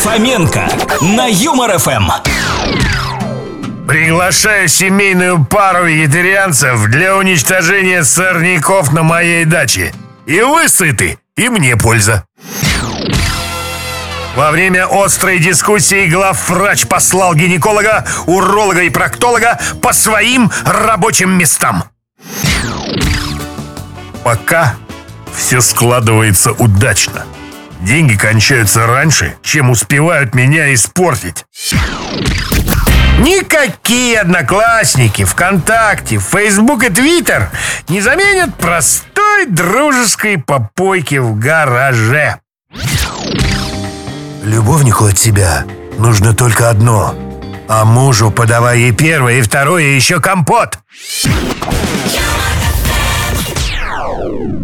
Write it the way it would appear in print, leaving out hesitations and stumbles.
Фоменко на Юмор ФМ. Приглашаю семейную пару вегетарианцев для уничтожения сорняков на моей даче. И вы сыты, и мне польза. Во время острой дискуссии главврач послал гинеколога, уролога и проктолога по своим рабочим местам. Пока все складывается удачно. Деньги кончаются раньше, чем успевают меня испортить. Никакие Одноклассники, ВКонтакте, Фейсбук и Твиттер не заменят простой дружеской попойки в гараже. Любовнику от тебя нужно только одно, а мужу подавай и первое, и второе, и еще компот.